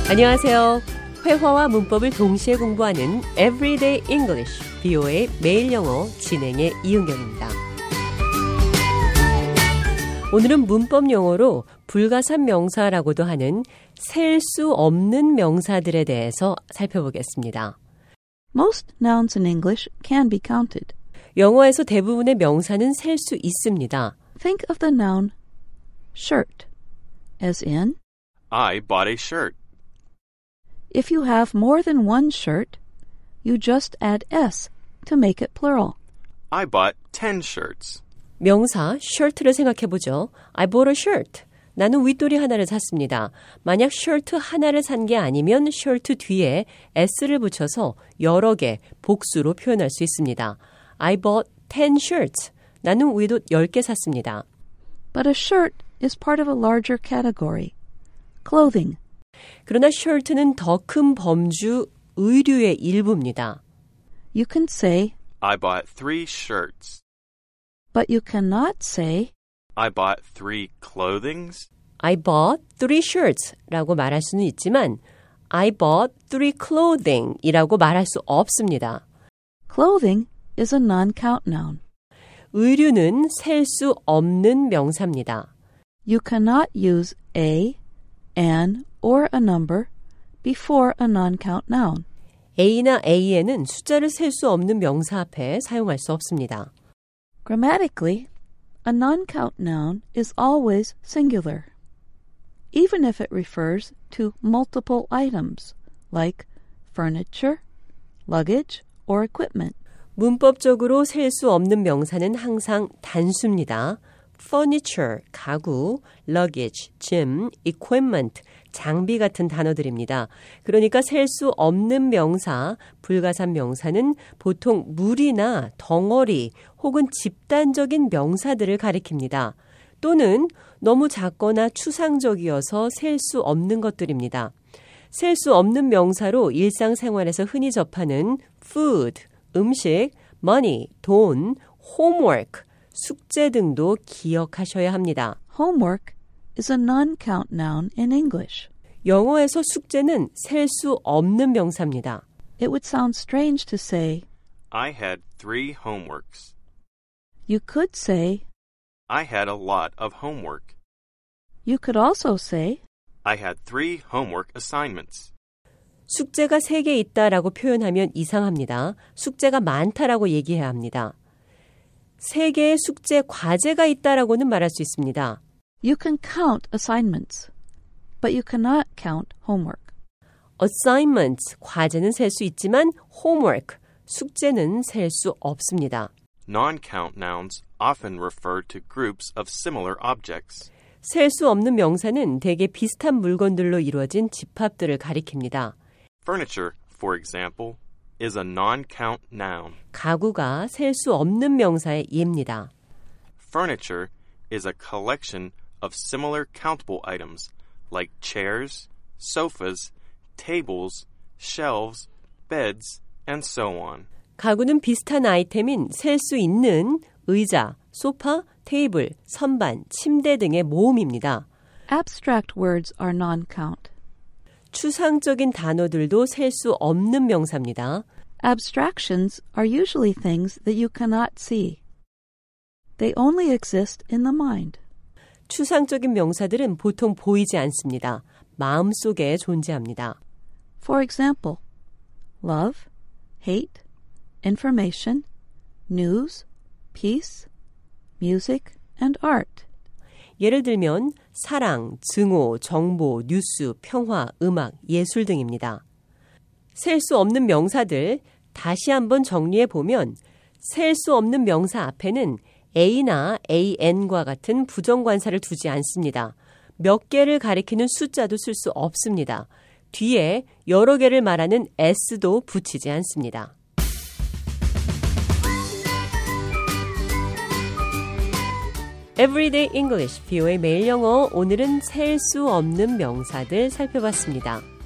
안녕하세요. 회화와 문법을 동시에 공부하는 Everyday English, VOA 매일 영어 진행의 이은경입니다. 오늘은 문법 용어로 불가산 명사라고도 하는 셀 수 없는 명사들에 대해서 살펴보겠습니다. Most nouns in English can be counted. 영어에서 대부분의 명사는 셀 수 있습니다. Think of the noun shirt, as in, I bought a shirt. if you have more than one shirt, you just add s to make it plural. I bought 10 shirts. 명사 shirt를 생각해보죠. I bought a shirt. 나는 윗도리 하나를 샀습니다. 만약 shirt 하나를 산 게 아니면 shirt 뒤에 s를 붙여서 여러 개, 복수로 표현할 수 있습니다. I bought 10 shirts. 나는 윗옷 10개 샀습니다. But a shirt is part of a larger category, clothing. 그러나 shirt는 더 큰 범주 의류의 일부입니다. You can say, I bought 3 shirts. but you cannot say, I bought 3 clothings. I bought 3 shirts 라고 말할 수는 있지만 I bought 3 clothing 이라고 말할 수 없습니다. clothing is a non-count noun. 의류는 셀 수 없는 명사입니다. You cannot use a, an, or a number before a non-count noun. A나 A에는 숫자를 셀 수 없는 명사 앞에 사용할 수 없습니다. Grammatically, a non-count noun is always singular, even if it refers to multiple items, like furniture, luggage, or equipment. 문법적으로 셀 수 없는 명사는 항상 단수입니다. furniture, 가구, luggage, 짐, equipment, 장비 같은 단어들입니다. 그러니까 셀 수 없는 명사, 불가산 명사는 보통 무리나 덩어리 혹은 집단적인 명사들을 가리킵니다. 또는 너무 작거나 추상적이어서 셀 수 없는 것들입니다. 셀 수 없는 명사로 일상생활에서 흔히 접하는 food, 음식, money, 돈, homework, 숙제 등도 기억하셔야 합니다. Homework is a non-count noun in English. 영어에서 숙제는 셀 수 없는 명사입니다. It would sound strange to say, I had 3 homeworks. you could say, I had a lot of homework. you could also say, I had 3 homework assignments. 숙제가 3개 있다라고 표현하면 이상합니다. 숙제가 많다라고 얘기해야 합니다. 3개의 숙제 과제가 있다라고는 말할 수 있습니다. you can count assignments, but you cannot count homework. assignments, 과제는 셀 수 있지만 homework, 숙제는 셀 수 없습니다. Non-count nouns often refer to groups of similar objects. 셀 수 없는 명사는 대개 비슷한 물건들로 이루어진 집합들을 가리킵니다. Furniture, for example, is a non-count noun. 가구가 셀 수 없는 명사의 예입니다. Furniture is a collection of similar countable items like chairs, sofas, tables, shelves, beds, and so on. 가구는 비슷한 아이템인 셀 수 있는 의자, 소파, 테이블, 선반, 침대 등의 모음입니다. Abstract words are non-count. 추상적인 단어들도 셀 수 없는 명사입니다. Abstractions are usually things that you cannot see. They only exist in the mind. 추상적인 명사들은 보통 보이지 않습니다. 마음속에 존재합니다. For example, love, hate, information, news, peace, music, and art. 예를 들면 사랑, 증오, 정보, 뉴스, 평화, 음악, 예술 등입니다. 셀 수 없는 명사들 다시 한번 정리해 보면 셀 수 없는 명사 앞에는 A나 AN과 같은 부정관사를 두지 않습니다. 몇 개를 가리키는 숫자도 쓸 수 없습니다. 뒤에 여러 개를 말하는 S도 붙이지 않습니다. Everyday English, VOA 매일 영어. 오늘은 셀 수 없는 명사들 살펴봤습니다.